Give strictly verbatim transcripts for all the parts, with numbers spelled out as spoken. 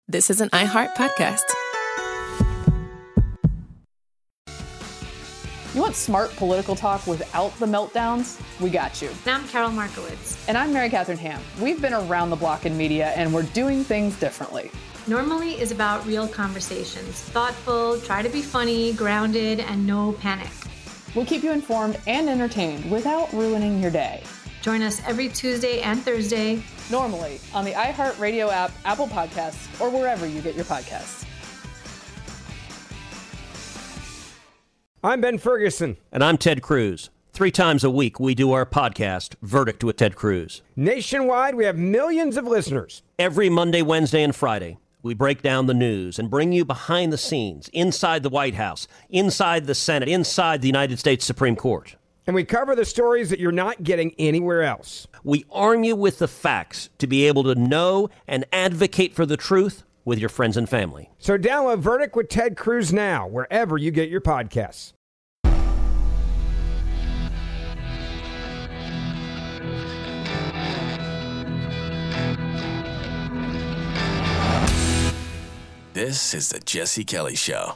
This is an iHeart podcast. You want smart political talk without the meltdowns? We got you. And I'm Carol Markowitz. And I'm Mary Catherine Ham. We've been around the block in media, and we're doing things differently. Normally is about real conversations. Thoughtful, try to be funny, grounded, and no panic. We'll keep you informed and entertained without ruining your day. Join us every Tuesday and Thursday. Normally on the iHeartRadio app, Apple Podcasts, or wherever you get your podcasts. I'm Ben Ferguson. And I'm Ted Cruz. Three times a week, we do our podcast, Verdict with Ted Cruz. Nationwide, we have millions of listeners. Every Monday, Wednesday, and Friday, we break down the news and bring you behind the scenes, inside the White House, inside the Senate, inside the United States Supreme Court. And we cover the stories that you're not getting anywhere else. We arm you with the facts to be able to know and advocate for the truth with your friends and family. So download Verdict with Ted Cruz now, wherever you get your podcasts. This is the Jesse Kelly Show.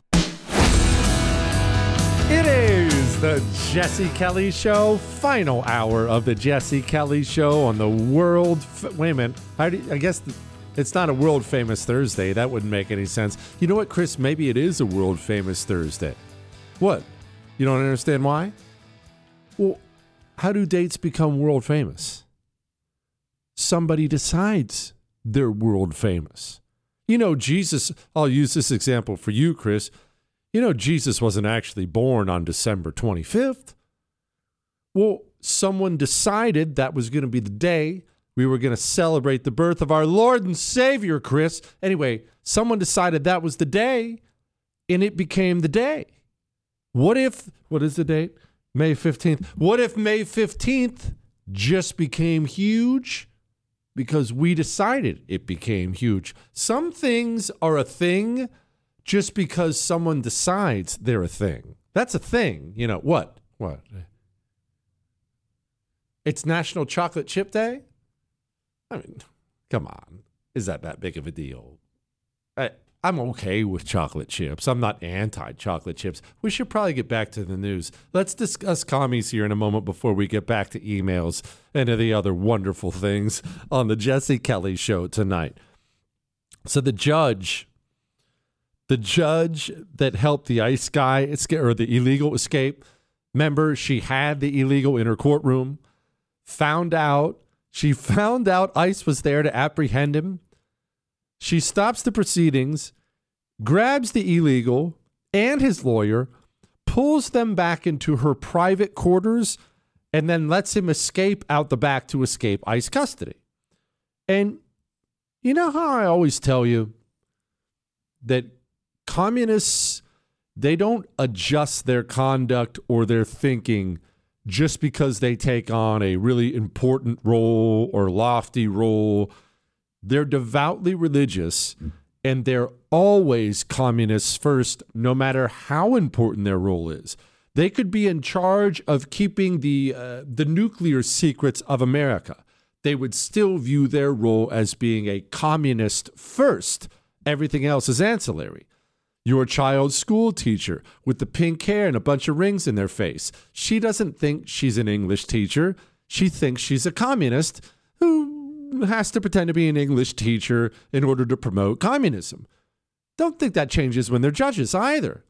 It is the Jesse Kelly Show, final hour of the Jesse Kelly Show on the world. F- Wait a minute. I, I guess th- it's not a world famous Thursday. That wouldn't make any sense. You know what, Chris? Maybe it is a world famous Thursday. What? You don't understand why? Well, how do dates become world famous? Somebody decides they're world famous. You know, Jesus, I'll use this example for you, Chris. You know, Jesus wasn't actually born on December twenty-fifth. Well, someone decided that was going to be the day we were going to celebrate the birth of our Lord and Savior, Chris. Anyway, someone decided that was the day, and it became the day. What if, what is the date? May fifteenth. What if May fifteenth just became huge? Because we decided it became huge. Some things are a thing just because someone decides they're a thing. That's a thing. You know, what? What? It's National Chocolate Chip Day? I mean, come on. Is that that big of a deal? I, I'm okay with chocolate chips. I'm not anti-chocolate chips. We should probably get back to the news. Let's discuss commies here in a moment before we get back to emails and to the other wonderful things on the Jesse Kelly Show tonight. So the judge... The judge that helped the ICE guy escape, or the illegal escape, remember, she had the illegal in her courtroom, found out, she found out ICE was there to apprehend him. She stops the proceedings, grabs the illegal and his lawyer, pulls them back into her private quarters, and then lets him escape out the back to escape ICE custody. And you know how I always tell you that communists, they don't adjust their conduct or their thinking just because they take on a really important role or lofty role. They're devoutly religious, and they're always communists first, no matter how important their role is. They could be in charge of keeping the uh, the nuclear secrets of America. They would still view their role as being a communist first. Everything else is ancillary. Your child's school teacher with the pink hair and a bunch of rings in their face. She doesn't think she's an English teacher. She thinks she's a communist who has to pretend to be an English teacher in order to promote communism. Don't think that changes when they're judges either.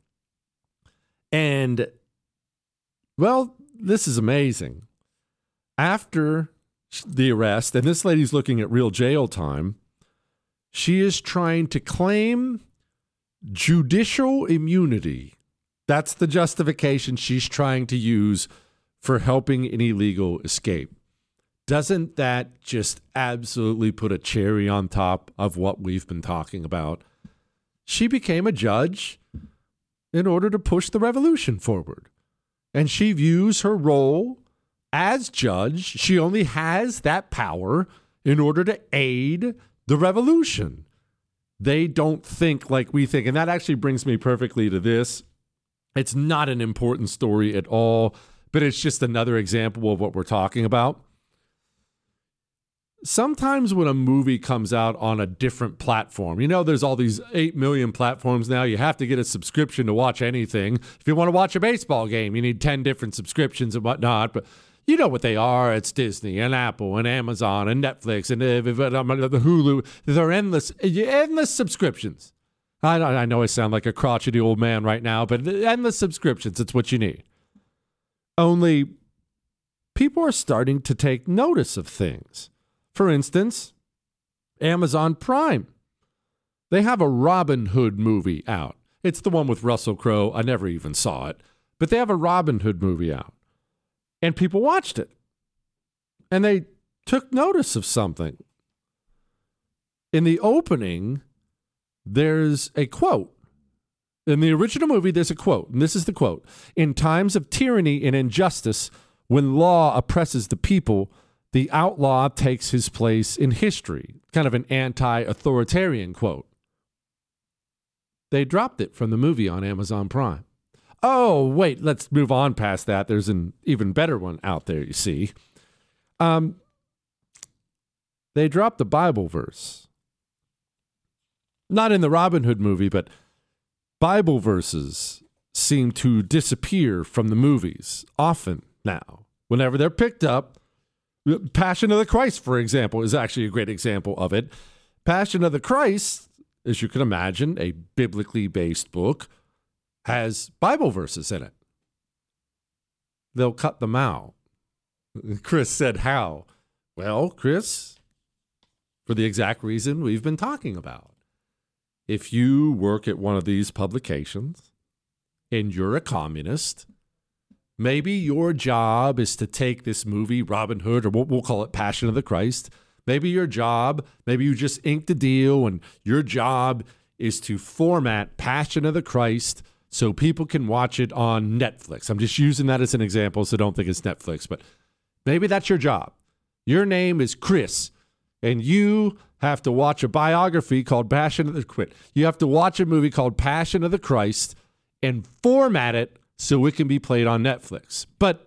And, well, this is amazing. After the arrest, and this lady's looking at real jail time, she is trying to claim judicial immunity. That's the justification she's trying to use for helping an illegal escape. Doesn't that just absolutely put a cherry on top of what we've been talking about? She became a judge in order to push the revolution forward. And she views her role as judge. She only has that power in order to aid the revolution. They don't think like we think. And that actually brings me perfectly to this. It's not an important story at all, but it's just another example of what we're talking about. sometimes when a movie comes out on a different platform, you know, there's all these eight million platforms now. You have to get a subscription to watch anything. If you want to watch a baseball game, you need ten different subscriptions and whatnot. But you know what they are. It's Disney and Apple and Amazon and Netflix and the Hulu. They're endless, endless subscriptions. I, I know I sound like a crotchety old man right now, but endless subscriptions, it's what you need. Only people are starting to take notice of things. For instance, Amazon Prime. They have a Robin Hood movie out. It's the one with Russell Crowe. I never even saw it. But they have a Robin Hood movie out. And people watched it. And they took notice of something. In the opening, there's a quote. In the original movie, there's a quote. And this is the quote. In times of tyranny and injustice, when law oppresses the people, the outlaw takes his place in history. Kind of an anti-authoritarian quote. They dropped it from the movie on Amazon Prime. Oh, wait, let's move on past that. There's an even better one out there, you see. Um, they dropped the Bible verse. Not in the Robin Hood movie, but Bible verses seem to disappear from the movies often now. Whenever they're picked up, Passion of the Christ, for example, is actually a great example of it. Passion of the Christ, as you can imagine, a biblically based book, has Bible verses in it. They'll cut them out. Chris said, how? Well, Chris, for the exact reason we've been talking about. If you work at one of these publications and you're a communist, maybe your job is to take this movie, Robin Hood, or what we'll call it Passion of the Christ. Maybe your job, maybe you just inked a deal and your job is to format Passion of the Christ so people can watch it on Netflix. I'm just using that as an example, so don't think it's Netflix, but maybe that's your job. Your name is Chris, and you have to watch a biography called Passion of the Christ. You have to watch a movie called Passion of the Christ and format it so it can be played on Netflix. But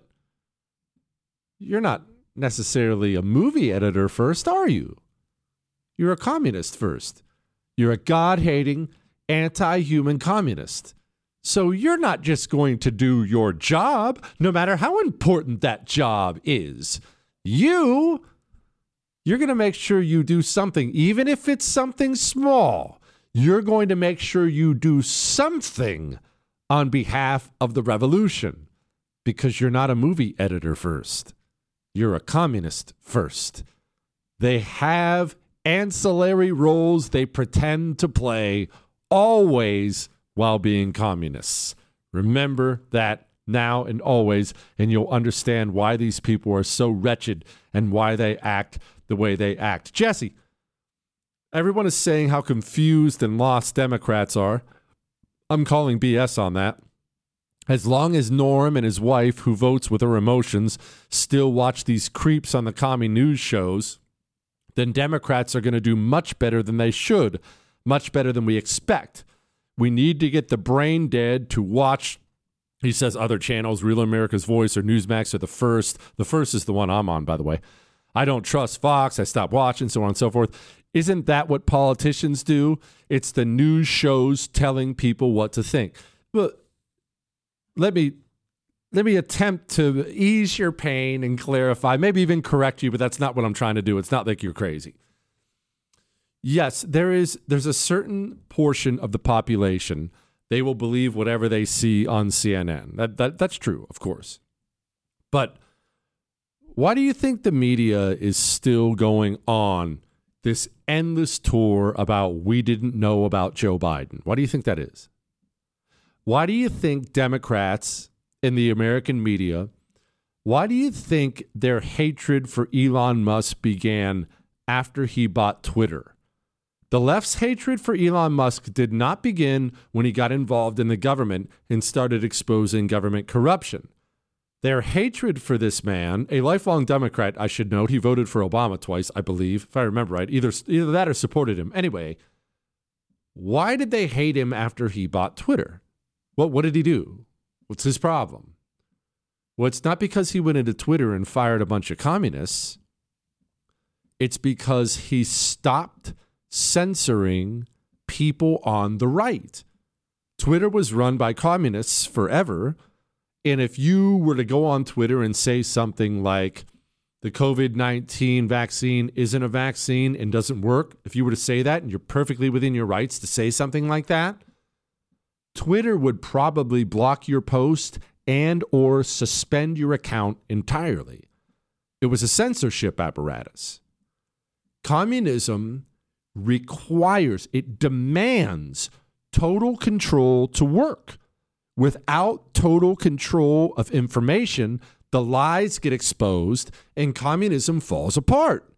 you're not necessarily a movie editor first, are you? You're a communist first. You're a God-hating, anti-human communist. So you're not just going to do your job, no matter how important that job is. You, you're going to make sure you do something, even if it's something small. You're going to make sure you do something on behalf of the revolution, because you're not a movie editor first. You're a communist first. They have ancillary roles they pretend to play always while being communists. Remember that now and always, and you'll understand why these people are so wretched and why they act the way they act. Jesse, everyone is saying how confused and lost Democrats are. I'm calling B S on that. As long as Norm and his wife, who votes with her emotions, still watch these creeps on the commie news shows, then Democrats are going to do much better than they should, much better than we expect. We need to get the brain dead to watch, he says, other channels, Real America's Voice or Newsmax or The First. The First is the one I'm on, by the way. I don't trust Fox. I stopped watching, so on and so forth. Isn't that what politicians do? It's the news shows telling people what to think. But let me let me attempt to ease your pain and clarify, maybe even correct you, but that's not what I'm trying to do. It's not like you're crazy. Yes, there is there's a certain portion of the population, they will believe whatever they see on C N N. That, that that's true, of course. But why do you think the media is still going on this endless tour about we didn't know about Joe Biden? Why do you think that is? Why do you think Democrats in the American media, why do you think their hatred for Elon Musk began after he bought Twitter? The left's hatred for Elon Musk did not begin when he got involved in the government and started exposing government corruption. Their hatred for this man, a lifelong Democrat, I should note, he voted for Obama twice, I believe, if I remember right, either, either that or supported him. Anyway, why did they hate him after he bought Twitter? What, what did he do? What's his problem? Well, it's not because he went into Twitter and fired a bunch of communists. It's because he stopped censoring people on the right. Twitter was run by communists forever. And if you were to go on Twitter and say something like the covid nineteen vaccine isn't a vaccine and doesn't work, if you were to say that, and you're perfectly within your rights to say something like that, Twitter would probably block your post and or suspend your account entirely. It was a censorship apparatus. Communism requires, it demands total control to work. Without total control of information, the lies get exposed and communism falls apart.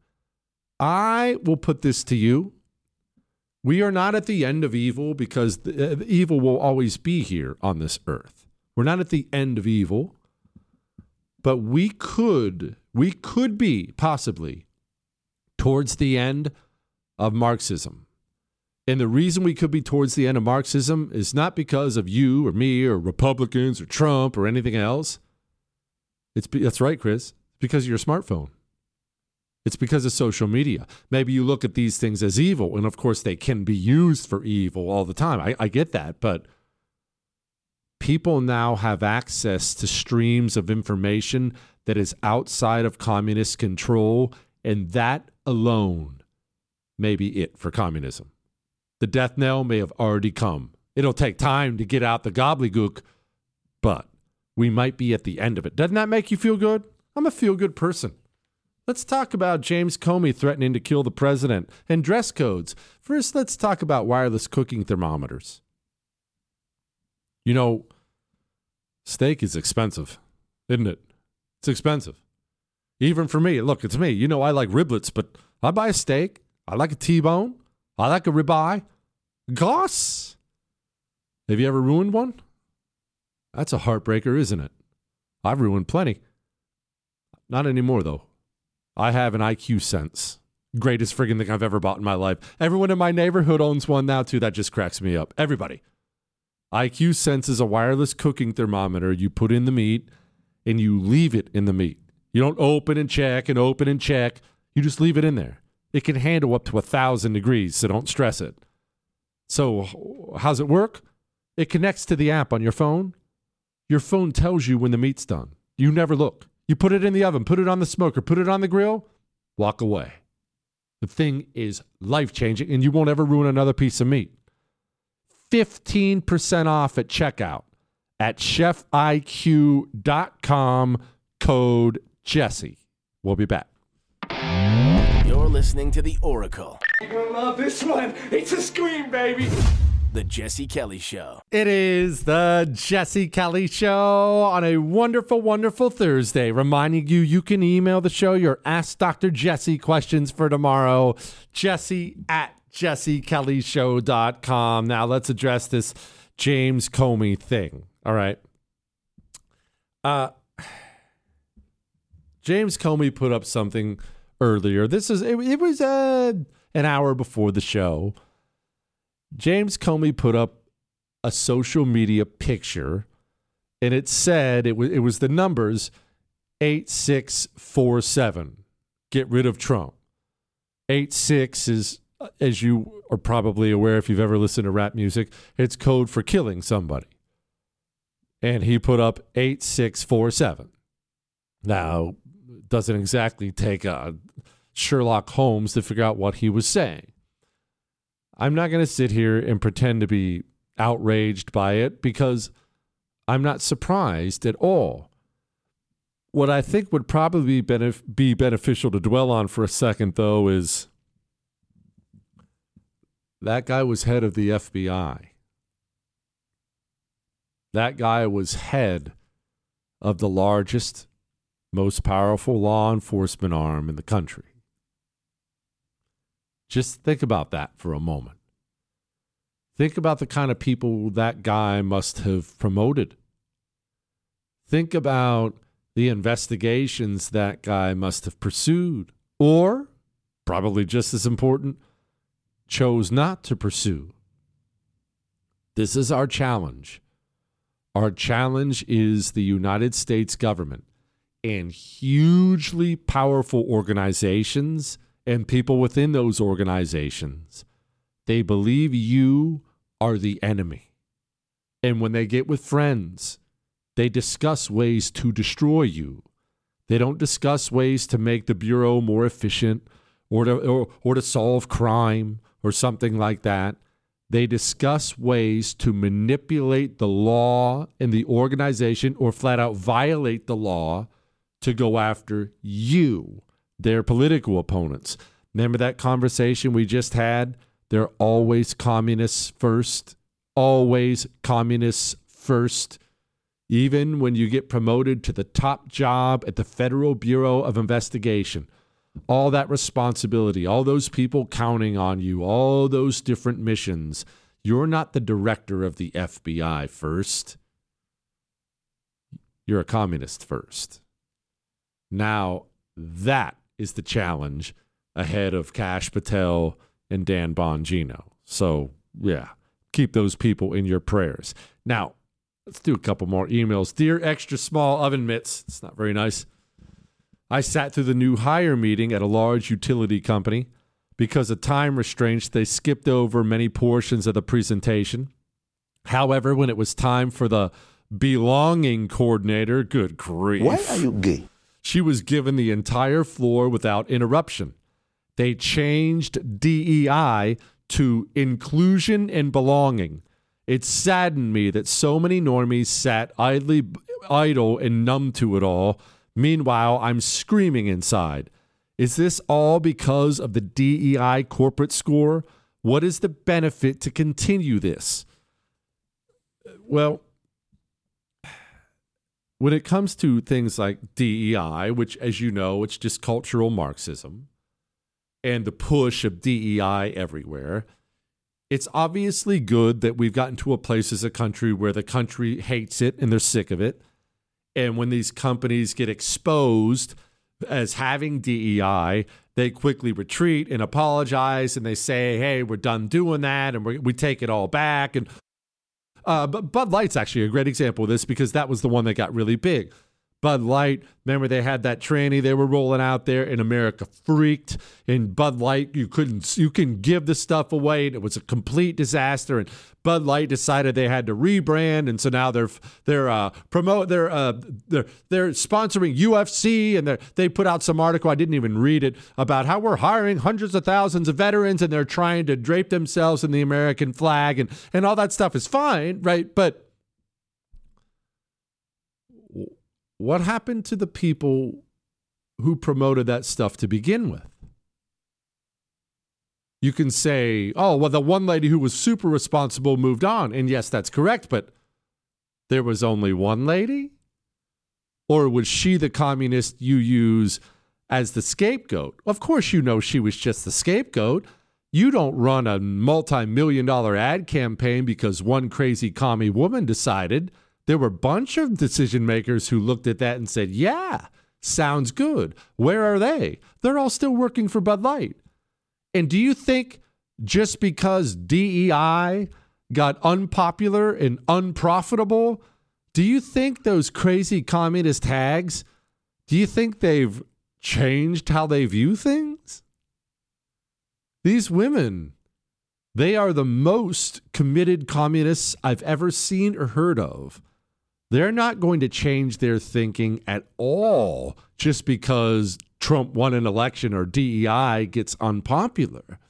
I will put this to you. We are not at the end of evil because the, uh, the evil will always be here on this earth. We're not at the end of evil, but we could, we could be possibly towards the end of Marxism. And the reason we could be towards the end of Marxism is not because of you or me or Republicans or Trump or anything else. It's that's right, Chris. It's because of your smartphone. It's because of social media. Maybe you look at these things as evil, and of course they can be used for evil all the time. I, I get that, but people now have access to streams of information that is outside of communist control, and that alone may be it for communism. The death knell may have already come. It'll take time to get out the gobbledygook, but we might be at the end of it. Doesn't that make you feel good? I'm a feel-good person. Let's talk about James Comey threatening to kill the president and dress codes. First, let's talk about wireless cooking thermometers. You know, steak is expensive, isn't it? It's expensive. Even for me. Look, it's me. You know, I like riblets, but I buy a steak. I like a T-bone. I like a ribeye. Goss. Have you ever ruined one? That's a heartbreaker, isn't it? I've ruined plenty. Not anymore, though. I have an I Q Sense. Greatest friggin' thing I've ever bought in my life. Everyone in my neighborhood owns one now, too. That just cracks me up. Everybody. I Q Sense is a wireless cooking thermometer. You put in the meat, and you leave it in the meat. You don't open and check and open and check. You just leave it in there. It can handle up to one thousand degrees, so don't stress it. So how's it work? It connects to the app on your phone. Your phone tells you when the meat's done. You never look. You put it in the oven, put it on the smoker, put it on the grill, walk away. The thing is life-changing, and you won't ever ruin another piece of meat. fifteen percent off at checkout at chef I Q dot com, code Jesse. We'll be back. You're listening to The Oracle. You're gonna love this one. It's a scream, baby. The Jesse Kelly Show. It is the Jesse Kelly Show on a wonderful, wonderful Thursday. Reminding you, you can email the show your Ask Doctor Jesse questions for tomorrow. Jesse at jesse kelly show dot com. Now let's address this James Comey thing. All right. Uh, James Comey put up something earlier. This is it, it was uh, an hour before the show. James Comey put up a social media picture, and it said it was it was the numbers eight six four seven. Get rid of Trump. Eight six is, as you are probably aware if you've ever listened to rap music, it's code for killing somebody. And he put up eight six four seven. Now, it doesn't exactly take a Sherlock Holmes to figure out what he was saying. I'm not going to sit here and pretend to be outraged by it because I'm not surprised at all. What I think would probably be, benef- be beneficial to dwell on for a second, though, is that guy was head of the F B I. That guy was head of the largest, most powerful law enforcement arm in the country. Just think about that for a moment. Think about the kind of people that guy must have promoted. Think about the investigations that guy must have pursued, or, probably just as important, chose not to pursue. This is our challenge. Our challenge is the United States government and hugely powerful organizations and people within those organizations, they believe you are the enemy. And when they get with friends, they discuss ways to destroy you. They don't discuss ways to make the Bureau more efficient or to, or, or to solve crime or something like that. They discuss ways to manipulate the law and the organization or flat out violate the law to go after you, their political opponents. Remember that conversation we just had? They're always communists first, always communists first. Even when you get promoted to the top job at the Federal Bureau of Investigation, all that responsibility, all those people counting on you, all those different missions, you're not the director of the F B I first. You're a communist first. Now, that is the challenge ahead of Kash Patel and Dan Bongino. So, yeah, keep those people in your prayers. Now, let's do a couple more emails. Dear Extra Small Oven Mitts, it's not very nice. I sat through the new hire meeting at a large utility company. Because of time restraints, they skipped over many portions of the presentation. However, when it was time for the belonging coordinator, good grief. Why are you gay? She was given the entire floor without interruption. They changed D E I to inclusion and belonging. It saddened me that so many normies sat idly idle and numb to it all. Meanwhile, I'm screaming inside. Is this all because of the D E I corporate score? What is the benefit to continue this? Well, when it comes to things like D E I, which, as you know, it's just cultural Marxism, and the push of D E I everywhere, it's obviously good that we've gotten to a place as a country where the country hates it and they're sick of it. And when these companies get exposed as having D E I, they quickly retreat and apologize, and they say, hey, we're done doing that, and we we take it all back. And uh, but Bud Light's actually a great example of this because that was the one that got really big. Bud Light, remember they had that tranny they were rolling out there, and America freaked. And Bud Light, you couldn't, you can give the stuff away, and it was a complete disaster. And Bud Light decided they had to rebrand, and so now they're they're uh, promote they're uh, they're they're sponsoring U F C, and they they put out some article, I didn't even read it, about how we're hiring hundreds of thousands of veterans, and they're trying to drape themselves in the American flag, and and all that stuff is fine, right? But what happened to the people who promoted that stuff to begin with? You can say, oh, well, the one lady who was super responsible moved on. And yes, that's correct, but there was only one lady? Or was she the communist you use as the scapegoat? Of course you know she was just the scapegoat. You don't run a multi-million dollar ad campaign because one crazy commie woman decided. There were a bunch of decision makers who looked at that and said, yeah, sounds good. Where are they? They're all still working for Bud Light. And do you think just because D E I got unpopular and unprofitable, do you think those crazy communist hags, do you think they've changed how they view things? These women, they are the most committed communists I've ever seen or heard of. They're not going to change their thinking at all just because Trump won an election or D E I gets unpopular.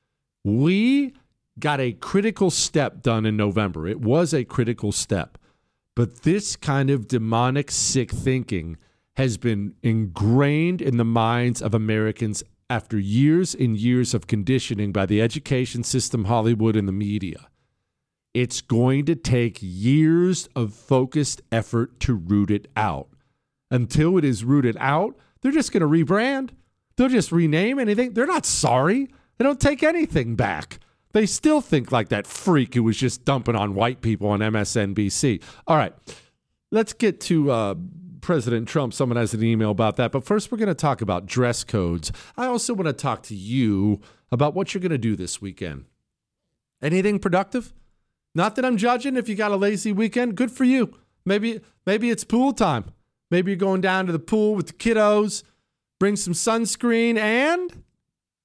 We got a critical step done in November. It was a critical step. But this kind of demonic, sick thinking has been ingrained in the minds of Americans after years and years of conditioning by the education system, Hollywood, and the media. It's going to take years of focused effort to root it out. Until it is rooted out, they're just going to rebrand. They'll just rename anything. They're not sorry. They don't take anything back. They still think like that freak who was just dumping on white people on M S N B C. All right, let's get to uh, President Trump. Someone has an email about that. But first, we're going to talk about dress codes. I also want to talk to you about what you're going to do this weekend. Anything productive? Not that I'm judging. If you got a lazy weekend, good for you. Maybe maybe it's pool time. Maybe you're going down to the pool with the kiddos, bring some sunscreen, and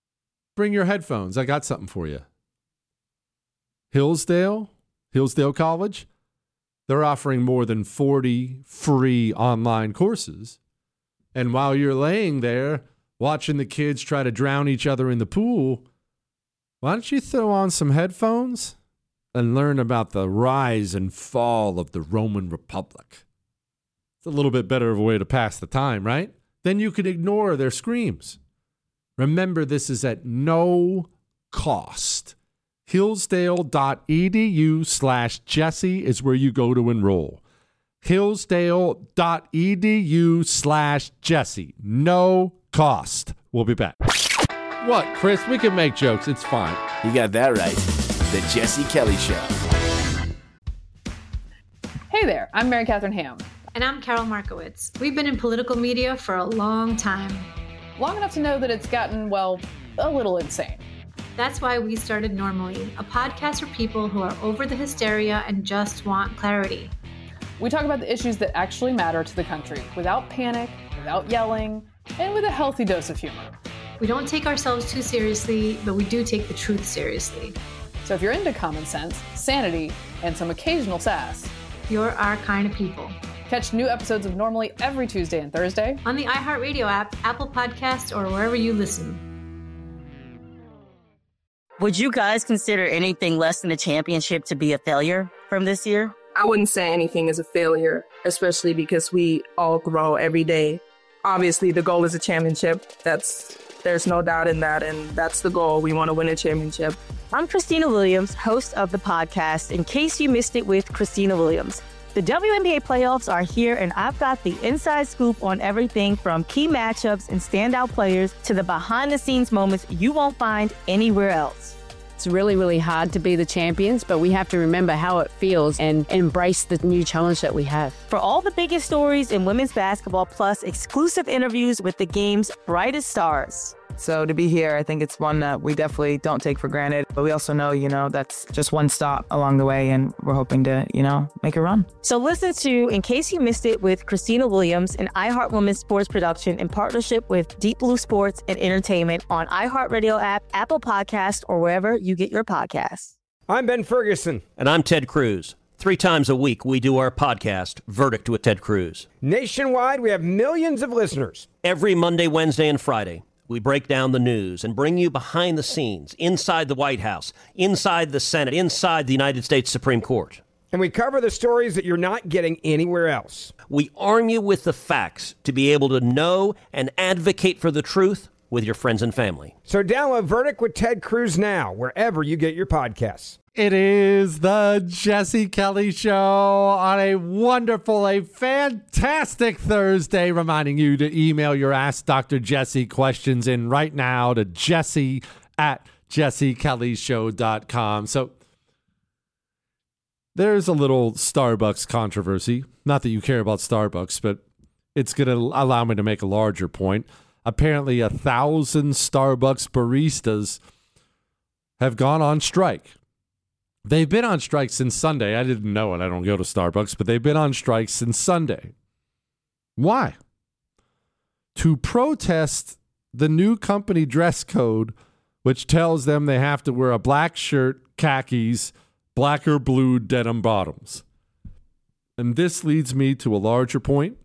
bring your headphones. I got something for you. Hillsdale, Hillsdale College, they're offering more than forty free online courses. And while you're laying there watching the kids try to drown each other in the pool, why don't you throw on some headphones and learn about the rise and fall of the Roman Republic? It's a little bit better of a way to pass the time, right? Then you can ignore their screams. Remember, this is at no cost. Hillsdale.edu slash Jesse is where you go to enroll. Hillsdale.edu slash Jesse. No cost. We'll be back. What, Chris? We can make jokes. It's fine. You got that right. The Jesse Kelly Show. Hey there, I'm Mary Catherine Ham. And I'm Carol Markowitz. We've been in political media for a long time. Long enough to know that it's gotten, well, a little insane. That's why we started Normally, a podcast for people who are over the hysteria and just want clarity. We talk about the issues that actually matter to the country without panic, without yelling, and with a healthy dose of humor. We don't take ourselves too seriously, but we do take the truth seriously. So if you're into common sense, sanity, and some occasional sass, you're our kind of people. Catch new episodes of Normally every Tuesday and Thursday on the iHeartRadio app, Apple Podcasts, or wherever you listen. Would you guys consider anything less than a championship to be a failure from this year? I wouldn't say anything is a failure, especially because we all grow every day. Obviously, the goal is a championship. That's there's no doubt in that, and that's the goal. We want to win a championship. I'm Christina Williams, host of the podcast In Case You Missed It with Christina Williams. The W N B A playoffs are here, and I've got the inside scoop on everything from key matchups and standout players to the behind-the-scenes moments you won't find anywhere else. It's really, really hard to be the champions, but we have to remember how it feels and embrace the new challenge that we have. For all the biggest stories in women's basketball, plus exclusive interviews with the game's brightest stars. So to be here, I think it's one that we definitely don't take for granted. But we also know, you know, that's just one stop along the way, and we're hoping to, you know, make a run. So listen to In Case You Missed It with Christina Williams, an iHeart Women's sports production in partnership with Deep Blue Sports and Entertainment on iHeartRadio app, Apple Podcasts, or wherever you get your podcasts. I'm Ben Ferguson. And I'm Ted Cruz. Three times a week, we do our podcast, Verdict with Ted Cruz. Nationwide, we have millions of listeners. Every Monday, Wednesday, and Friday, we break down the news and bring you behind the scenes, inside the White House, inside the Senate, inside the United States Supreme Court. And we cover the stories that you're not getting anywhere else. We arm you with the facts to be able to know and advocate for the truth with your friends and family. So download Verdict with Ted Cruz now, wherever you get your podcasts. It is the Jesse Kelly Show on a wonderful, a fantastic Thursday, reminding you to email your Ask Doctor Jesse questions in right now to Jesse at jesse kelly show dot com. So there's a little Starbucks controversy. Not that you care about Starbucks, but it's going to allow me to make a larger point. Apparently, a thousand Starbucks baristas have gone on strike. They've been on strike since Sunday. I didn't know it. I don't go to Starbucks, but they've been on strike since Sunday. Why? To protest the new company dress code, which tells them they have to wear a black shirt, khakis, black or blue denim bottoms. And this leads me to a larger point.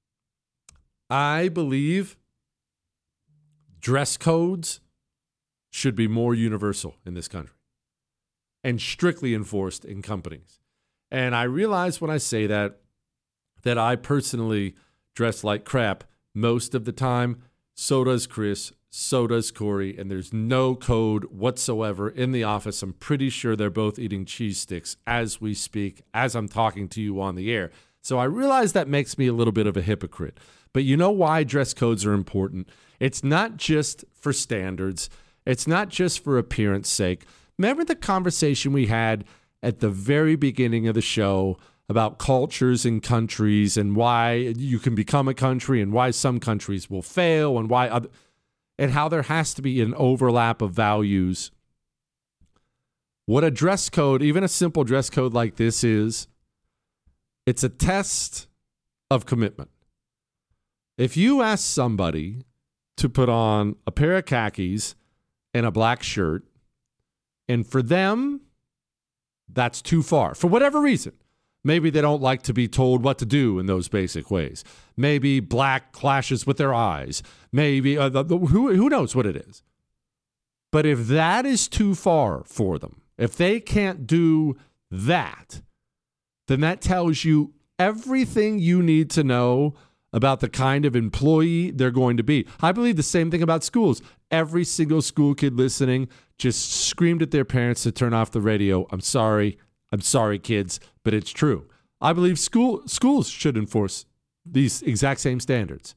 I believe dress codes should be more universal in this country and strictly enforced in companies. And I realize when I say that, that I personally dress like crap most of the time. So does Chris, so does Corey, and there's no code whatsoever in the office. I'm pretty sure they're both eating cheese sticks as we speak, as I'm talking to you on the air. So I realize that makes me a little bit of a hypocrite. But you know why dress codes are important? It's not just for standards. It's not just for appearance sake. Remember the conversation we had at the very beginning of the show about cultures and countries and why you can become a country and why some countries will fail and why other, and how there has to be an overlap of values. What a dress code, even a simple dress code like this is, it's a test of commitment. If you ask somebody to put on a pair of khakis and a black shirt. And for them, that's too far. For whatever reason. Maybe they don't like to be told what to do in those basic ways. Maybe black clashes with their eyes. Maybe, uh, the, the, who, who knows what it is. But if that is too far for them, if they can't do that, then that tells you everything you need to know about the kind of employee they're going to be. I believe the same thing about schools. Every single school kid listening just screamed at their parents to turn off the radio. I'm sorry. I'm sorry, kids, but it's true. I believe school schools should enforce these exact same standards.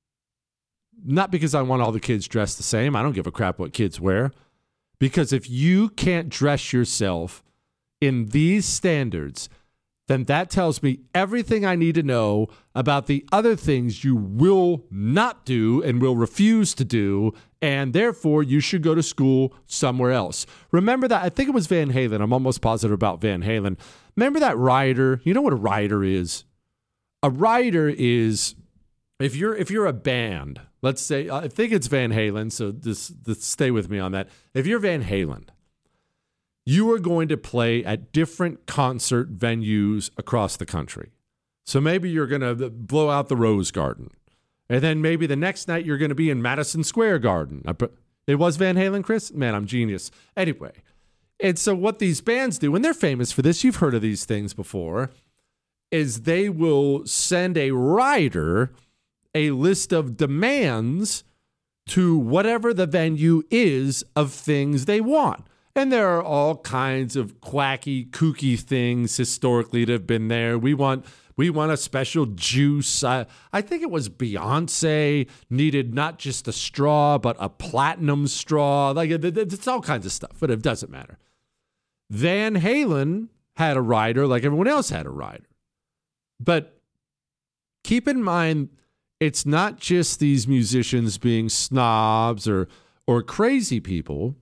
Not because I want all the kids dressed the same. I don't give a crap what kids wear. Because if you can't dress yourself in these standards, then that tells me everything I need to know about the other things you will not do and will refuse to do, and therefore you should go to school somewhere else. Remember that, I think it was Van Halen. I'm almost positive about Van Halen. Remember that rider? You know what a rider is? A rider is, if you're if you're a band, let's say, I think it's Van Halen, so just, just stay with me on that. If you're Van Halen, you are going to play at different concert venues across the country. So maybe you're going to blow out the Rose Garden. And then maybe the next night you're going to be in Madison Square Garden. It was Van Halen, Chris? Man, I'm genius. Anyway, and so what these bands do, and they're famous for this, you've heard of these things before, is they will send a rider a list of demands to whatever the venue is of things they want. And there are all kinds of quacky, kooky things historically that have been there. We want we want a special juice. I, I think it was Beyonce needed not just a straw, but a platinum straw. Like it's all kinds of stuff, but it doesn't matter. Van Halen had a rider like everyone else had a rider. But keep in mind, it's not just these musicians being snobs or or crazy people.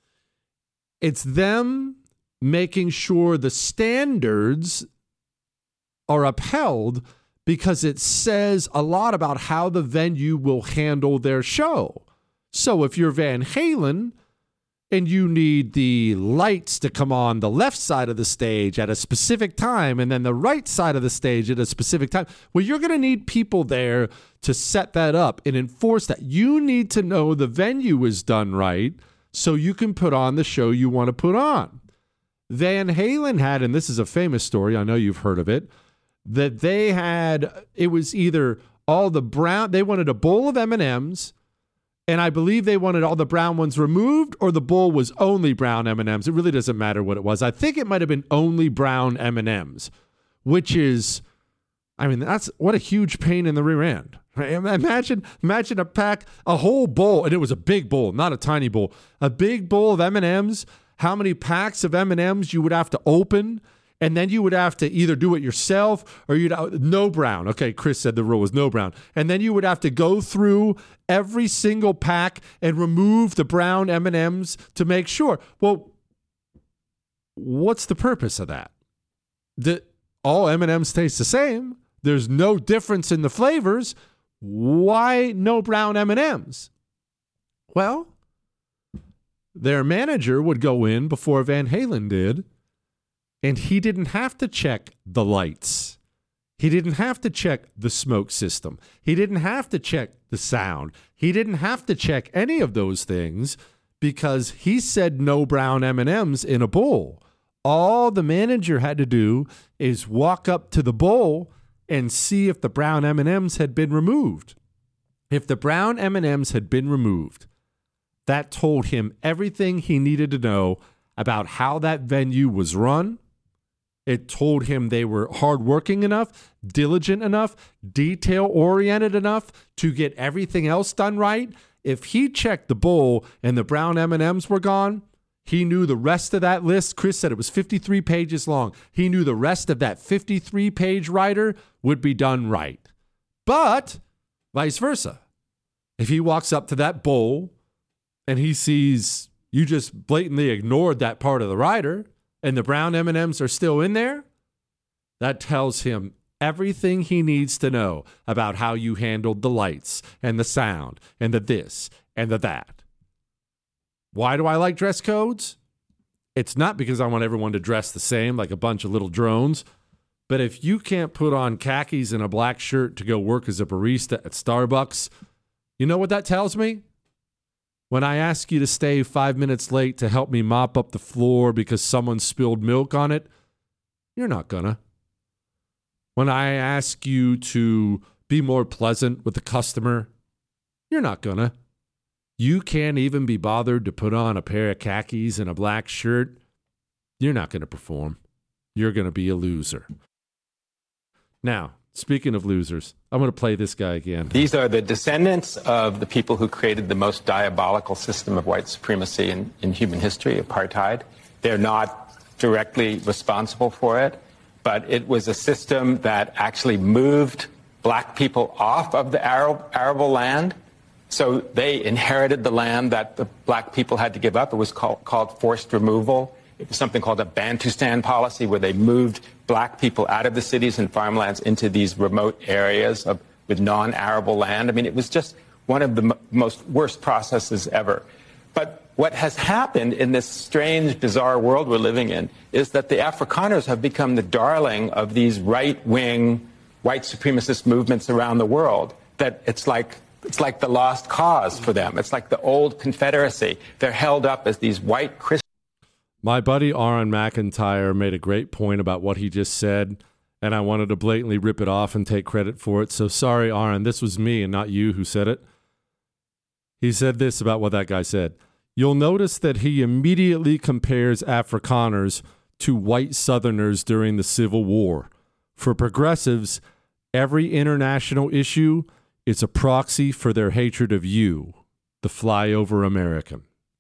It's them making sure the standards are upheld because it says a lot about how the venue will handle their show. So if you're Van Halen and you need the lights to come on the left side of the stage at a specific time and then the right side of the stage at a specific time, well, you're going to need people there to set that up and enforce that. You need to know the venue is done right so you can put on the show you want to put on. Van Halen had, and this is a famous story, I know you've heard of it, that they had, it was either all the brown, they wanted a bowl of M and M's, and I believe they wanted all the brown ones removed, or the bowl was only brown M and M's. It really doesn't matter what it was. I think it might have been only brown M and M's, which is, I mean, that's what a huge pain in the rear end. Right? Imagine, imagine a pack, a whole bowl, and it was a big bowl, not a tiny bowl, a big bowl of M and M's. How many packs of M and M's you would have to open, and then you would have to either do it yourself or you'd no brown. Okay, Chris said the rule was no brown, and then you would have to go through every single pack and remove the brown M and M's to make sure. Well, what's the purpose of that? The all M and M's taste the same. There's no difference in the flavors. Why no brown M and M's? Well, their manager would go in before Van Halen did, and he didn't have to check the lights. He didn't have to check the smoke system. He didn't have to check the sound. He didn't have to check any of those things because he said no brown M and M's in a bowl. All the manager had to do is walk up to the bowl and see if the brown M and M's had been removed. If the brown M and M's had been removed, that told him everything he needed to know about how that venue was run. It told him they were hardworking enough, diligent enough, detail-oriented enough to get everything else done right. If he checked the bowl and the brown M and M's were gone, he knew the rest of that list. Chris said it was fifty-three pages long. He knew the rest of that fifty-three page rider would be done right. But vice versa. If he walks up to that bowl and he sees you just blatantly ignored that part of the rider and the brown M and M's are still in there, that tells him everything he needs to know about how you handled the lights and the sound and the this and the that. Why do I like dress codes? It's not because I want everyone to dress the same like a bunch of little drones. But if you can't put on khakis and a black shirt to go work as a barista at Starbucks, you know what that tells me? When I ask you to stay five minutes late to help me mop up the floor because someone spilled milk on it, you're not gonna. When I ask you to be more pleasant with the customer, you're not gonna. You can't even be bothered to put on a pair of khakis and a black shirt, you're not gonna perform. You're gonna be a loser. Now, speaking of losers, I'm going to play this guy again. These are the descendants of the people who created the most diabolical system of white supremacy in, in human history, apartheid. They're not directly responsible for it, but it was a system that actually moved black people off of the Arab, arable land. So they inherited the land that the black people had to give up. It was called, called forced removal. It was something called a Bantustan policy, where they moved black people out of the cities and farmlands into these remote areas of, with non-arable land. I mean, it was just one of the m- most worst processes ever. But what has happened in this strange, bizarre world we're living in is that the Afrikaners have become the darling of these right-wing, white supremacist movements around the world. That it's like it's like the lost cause for them. It's like the old Confederacy. They're held up as these white Christians. My buddy Aaron McIntyre made a great point about what he just said, and I wanted to blatantly rip it off and take credit for it. So sorry, Aaron, this was me and not you who said it. He said this about what that guy said. You'll notice that he immediately compares Afrikaners to white Southerners during the Civil War. For progressives, every international issue is a proxy for their hatred of you, the flyover American.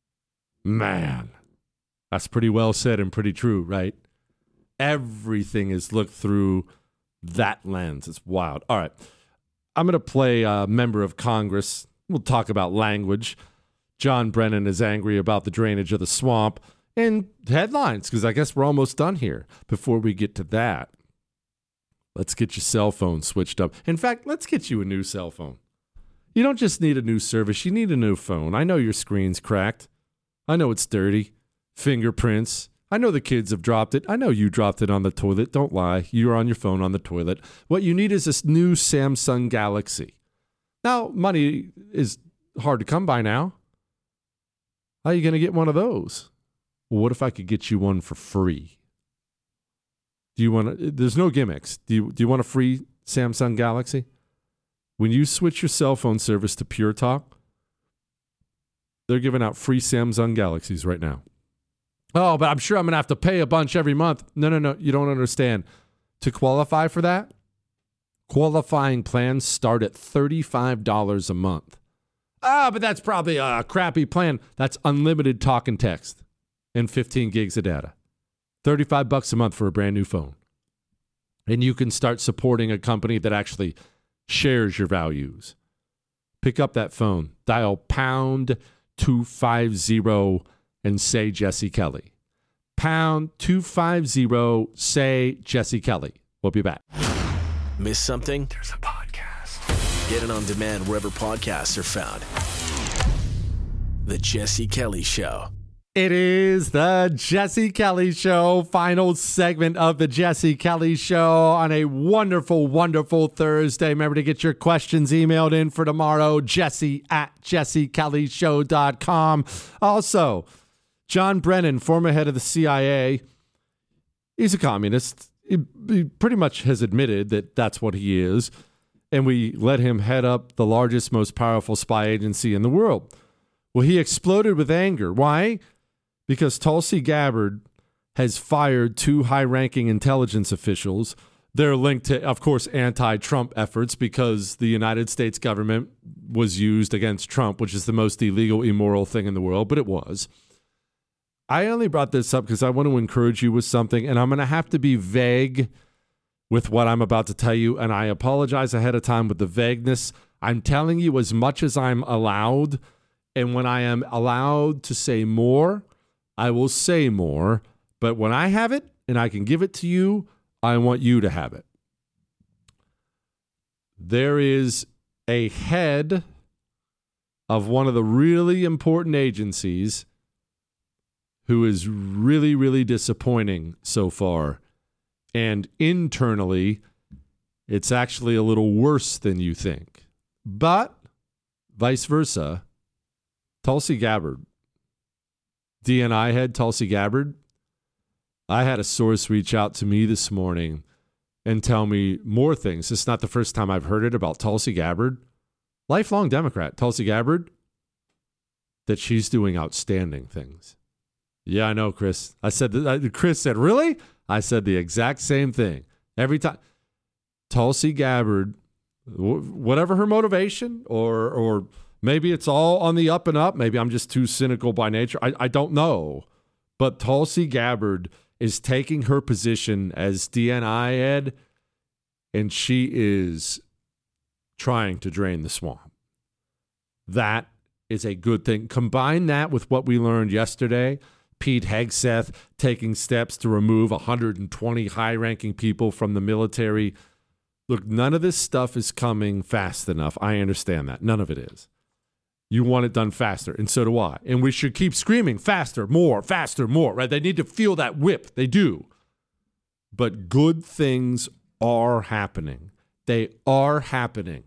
Man. That's pretty well said and pretty true, right? Everything is looked through that lens. It's wild. All right. I'm going to play a member of Congress. We'll talk about language. John Brennan is angry about the drainage of the swamp and headlines, because I guess we're almost done here. Before we get to that, let's get your cell phone switched up. In fact, let's get you a new cell phone. You don't just need a new service. You need a new phone. I know your screen's cracked. I know it's dirty. Fingerprints. I know the kids have dropped it. I know you dropped it on the toilet. Don't lie. You're on your phone on the toilet. What you need is this new Samsung Galaxy. Now, money is hard to come by now. How are you going to get one of those? Well, what if I could get you one for free? Do you want to? There's no gimmicks. Do you, do you want a free Samsung Galaxy? When you switch your cell phone service to Pure Talk, they're giving out free Samsung Galaxies right now. Oh, but I'm sure I'm going to have to pay a bunch every month. No, no, no. You don't understand. To qualify for that, qualifying plans start at thirty-five dollars a month. Ah, but that's probably a crappy plan. That's unlimited talk and text and fifteen gigs of data. thirty-five bucks a month for a brand new phone. And you can start supporting a company that actually shares your values. Pick up that phone. Dial pound two fifty and say Jesse Kelly. Pound two fifty, say Jesse Kelly. We'll be back. Miss something? There's a podcast. Get it on demand wherever podcasts are found. The Jesse Kelly Show. It is the Jesse Kelly Show, final segment of the Jesse Kelly Show on a wonderful, wonderful Thursday. Remember to get your questions emailed in for tomorrow, jesse at jesse kelly show dot com. Also, John Brennan, former head of the C I A, he's a communist. He, he pretty much has admitted that that's what he is, and we let him head up the largest, most powerful spy agency in the world. Well, he exploded with anger. Why? Because Tulsi Gabbard has fired two high-ranking intelligence officials. They're linked to, of course, anti-Trump efforts because the United States government was used against Trump, which is the most illegal, immoral thing in the world, but it was. I only brought this up because I want to encourage you with something, and I'm going to have to be vague with what I'm about to tell you, and I apologize ahead of time with the vagueness. I'm telling you as much as I'm allowed, and when I am allowed to say more, I will say more, but when I have it and I can give it to you, I want you to have it. There is a head of one of the really important agencies who is really, really disappointing so far. And internally, it's actually a little worse than you think. But vice versa, Tulsi Gabbard, D N I head Tulsi Gabbard, I had a source reach out to me this morning and tell me more things. It's not the first time I've heard it about Tulsi Gabbard, lifelong Democrat, Tulsi Gabbard, that she's doing outstanding things. Yeah, I know, Chris. I said, that, Chris said, really? I said the exact same thing. Every time. Tulsi Gabbard, whatever her motivation, or or maybe it's all on the up and up. Maybe I'm just too cynical by nature. I, I don't know. But Tulsi Gabbard is taking her position as D N I ed, and she is trying to drain the swamp. That is a good thing. Combine that with what we learned yesterday, Pete Hegseth taking steps to remove one hundred twenty high-ranking people from the military. Look, none of this stuff is coming fast enough. I understand that. None of it is. You want it done faster, and so do I. And we should keep screaming faster, more, faster, more, right? They need to feel that whip. They do. But good things are happening. They are happening.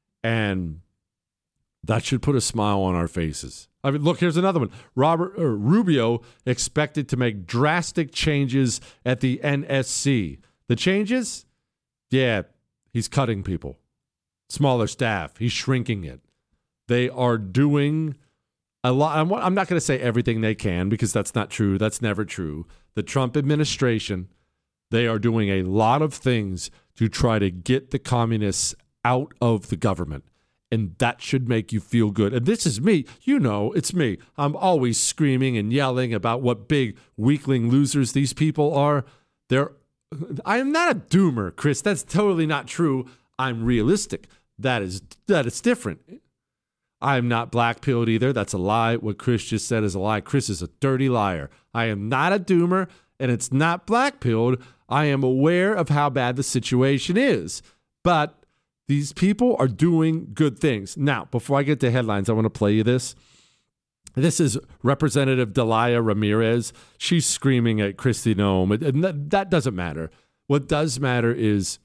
And that should put a smile on our faces. I mean, look, here's another one. Robert uh, Rubio expected to make drastic changes at the N S C. The changes? Yeah, he's cutting people. Smaller staff. He's shrinking it. They are doing a lot. I'm, I'm not going to say everything they can because that's not true. That's never true. The Trump administration, they are doing a lot of things to try to get the communists out of the government. And that should make you feel good. And this is me. You know, it's me. I'm always screaming and yelling about what big weakling losers these people are. They're, I am not a doomer, Chris. That's totally not true. I'm realistic. That is that is different. I'm not black-pilled either. That's a lie. What Chris just said is a lie. Chris is a dirty liar. I am not a doomer, and it's not black-pilled. I am aware of how bad the situation is. But these people are doing good things. Now, before I get to headlines, I want to play you this. This is Representative Delia Ramirez. She's screaming at Kristi Noem. And that, that doesn't matter. What does matter is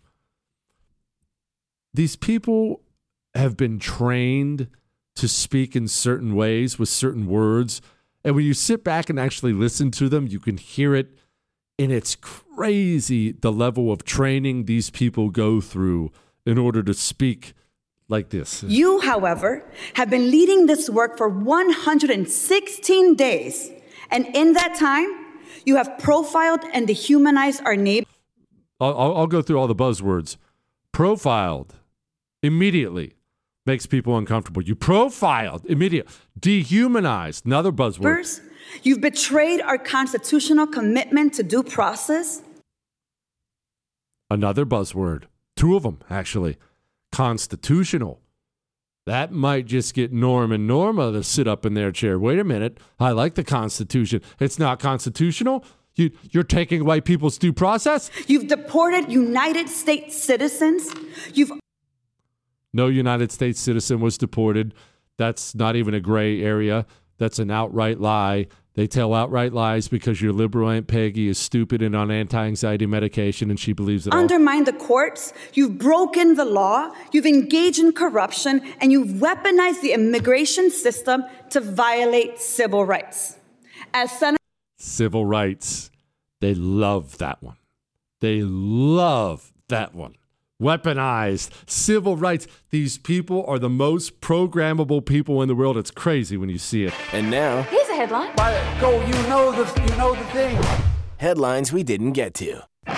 these people have been trained to speak in certain ways with certain words. And when you sit back and actually listen to them, you can hear it. And it's crazy the level of training these people go through in order to speak like this. You, however, have been leading this work for one hundred sixteen days. And in that time, you have profiled and dehumanized our neighbors. I'll, I'll go through all the buzzwords. Profiled immediately makes people uncomfortable. You profiled immediately. Dehumanized, another buzzword. You've betrayed our constitutional commitment to due process. Another buzzword. Two of them, actually. Constitutional. That might just get Norm and Norma to sit up in their chair. Wait a minute. I like the Constitution. It's not constitutional? You, you're taking away people's due process? You've deported United States citizens. You've No United States citizen was deported. That's not even a gray area. That's an outright lie. They tell outright lies because your liberal Aunt Peggy is stupid and on anti-anxiety medication and she believes it all. Undermined the courts. You've broken the law. You've engaged in corruption. And you've weaponized the immigration system to violate civil rights. As Senator Civil rights. They love that one. They love that one. Weaponized civil rights. These people are the most programmable people in the world. It's crazy when you see it. And now, here's a headline. Go, you know the, you know the thing. Headlines we didn't get to.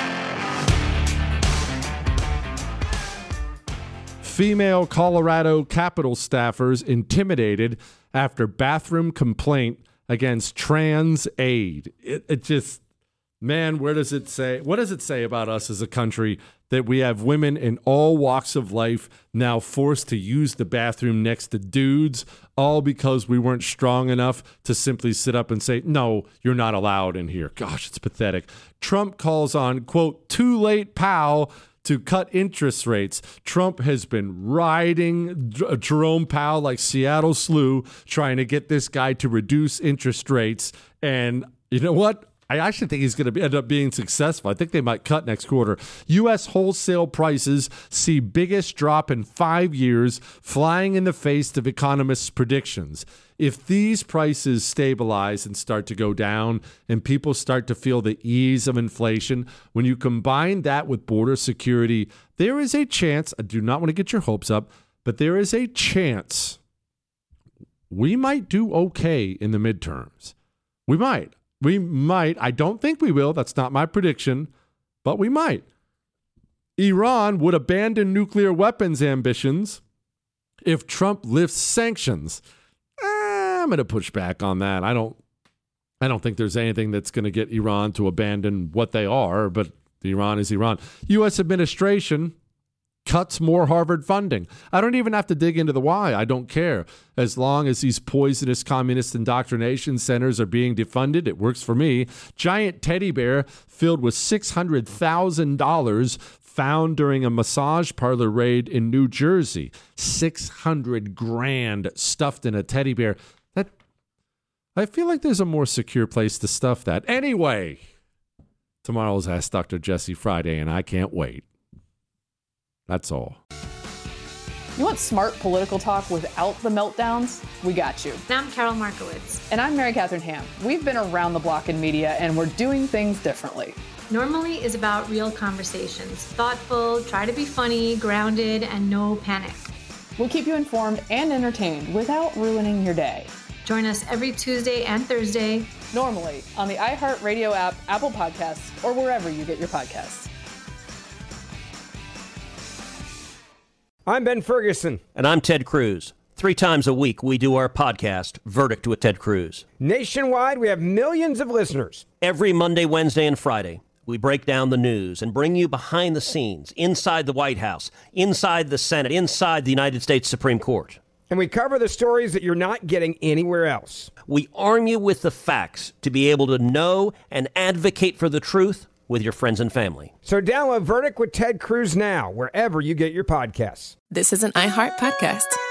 Female Colorado Capitol staffers intimidated after bathroom complaint against trans aide. It, it just, man, where does it say? What does it say about us as a country that we have women in all walks of life now forced to use the bathroom next to dudes, all because we weren't strong enough to simply sit up and say, no, you're not allowed in here. Gosh, it's pathetic. Trump calls on, quote, too late Powell to cut interest rates. Trump has been riding J- Jerome Powell like Seattle Slew, trying to get this guy to reduce interest rates. And You know what? I actually think he's going to end up being successful. I think they might cut next quarter. U S wholesale prices see biggest drop in five years, flying in the face of economists' predictions. If these prices stabilize and start to go down and people start to feel the ease of inflation, when you combine that with border security, there is a chance, I do not want to get your hopes up, but there is a chance we might do okay in the midterms. We might. We might. I don't think we will. That's not my prediction, but we might. Iran would abandon nuclear weapons ambitions if Trump lifts sanctions. Eh, I'm going to push back on that. I don't I don't think there's anything that's going to get Iran to abandon what they are, but Iran is Iran. U S administration cuts more Harvard funding. I don't even have to dig into the why. I don't care. As long as these poisonous communist indoctrination centers are being defunded, it works for me. Giant teddy bear filled with six hundred thousand dollars found during a massage parlor raid in New Jersey. six hundred grand stuffed in a teddy bear. That I feel like there's a more secure place to stuff that. Anyway, tomorrow's Ask Doctor Jesse Friday, and I can't wait. That's all. You want smart political talk without the meltdowns? We got you. I'm Carol Markowitz. And I'm Mary Catherine Ham. We've been around the block in media, and we're doing things differently. Normally is about real conversations. Thoughtful, try to be funny, grounded, and no panic. We'll keep you informed and entertained without ruining your day. Join us every Tuesday and Thursday. Normally on the iHeartRadio app, Apple Podcasts, or wherever you get your podcasts. I'm Ben Ferguson. And I'm Ted Cruz. Three times a week, we do our podcast, Verdict with Ted Cruz. Nationwide, we have millions of listeners. Every Monday, Wednesday, and Friday, we break down the news and bring you behind the scenes, inside the White House, inside the Senate, inside the United States Supreme Court. And we cover the stories that you're not getting anywhere else. We arm you with the facts to be able to know and advocate for the truth with your friends and family. So download Verdict with Ted Cruz now, wherever you get your podcasts. This is an iHeart podcast.